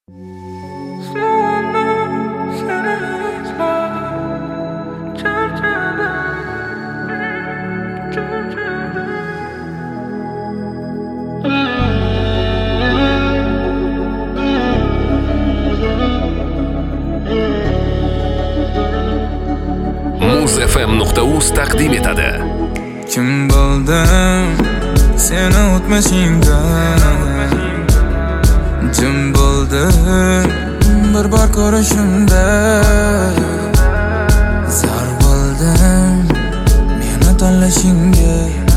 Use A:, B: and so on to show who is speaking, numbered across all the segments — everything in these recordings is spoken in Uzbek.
A: muzfm.uz taqdim etadi.
B: Kim bo'ldim seni o'tmishingda, jim bo'ldim bir bor ko'rishimda, zar bo'ldim meni tanlashingga,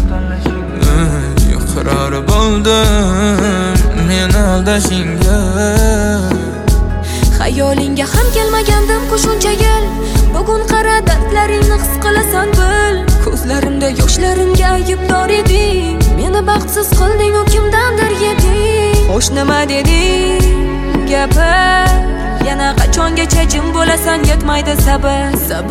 B: iqror bo'ldim meni aldashingga.
C: Xayolingga ham kelmagandim qo'shuncha yil. Bugun qara dardlaringni his qilasan bil. Ko'zlarimda yoshlarimga aybdor eding. Meni baxtsiz qilding, u kimdandir yeding. Xo'sh nima deding? Gapir. Yana qachongacha jim bo'lasan, yetmaydi sabr.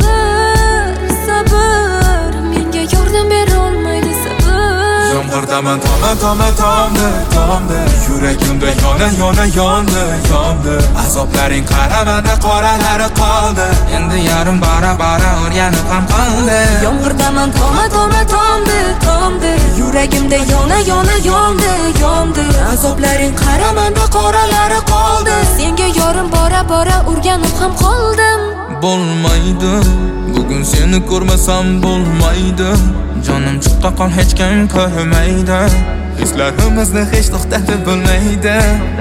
C: Sabr, menga yordam bera olmaydi sabr.
B: Yomg'irdaman tomda, yuragimda yondi. Azoblaring qaramada qoralari qoldi. Endi yarim bara o'rganib ham qoldi.
C: Yomg'irdaman tomda, yuragimda yondi. Azoblaring qaramada qoralari qoldi. Senga yorim bora o'rganib ham qoldim.
B: Bo'lmaydi, bugun seni ko'rmasam bo'lmaydi. Jonim chiqqa qol, hech kim ko'rmaydi. Hislarimizni hech to'xtatib bo'lmaydi.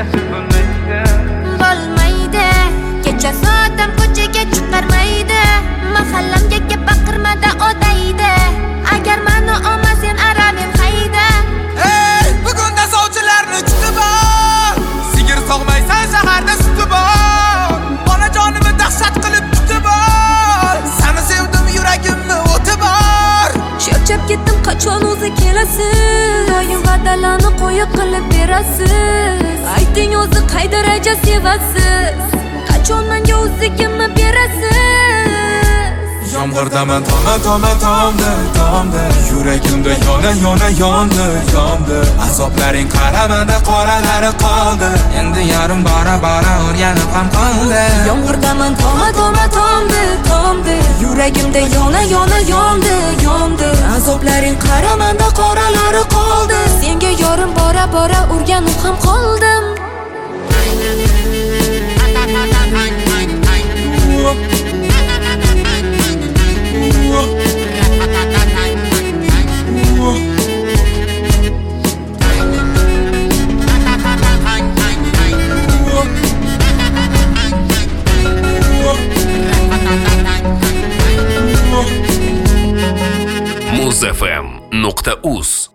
C: Bo'lmaydi, kecha soatim ko'chaga chiqarmaydi. Mahallamga kelib baqirmada odaydi. Agar meni olmasang aramim hayda.
B: Ey, bugunda sovchilarni juti bor. Sigir sog'maysan, shaharda suti bor. Onajonimni dahshat qilib juti bor. Seni sevdim, yuragimni o'ti bor.
C: Charchab ketdim, qachon o'zi kelasiz? Doim va'dalarni qo'yib qilib berasiz. Ayting o'zi qay daraja sevasiz? Qachon menga o'zligimni berasiz?
B: Yomg'irdaman tomda, yuragimda yondi. Azoblaring qaramada qoralari qoldi. Endi yarim bara o'rganib ham qoldi.
C: Yomg'irdaman tomda, yuragimda yondi. Azoblaring qaramada qoralari qoldi. Senga yorim bora o'rganib ham qoldim.
A: muzfm.uz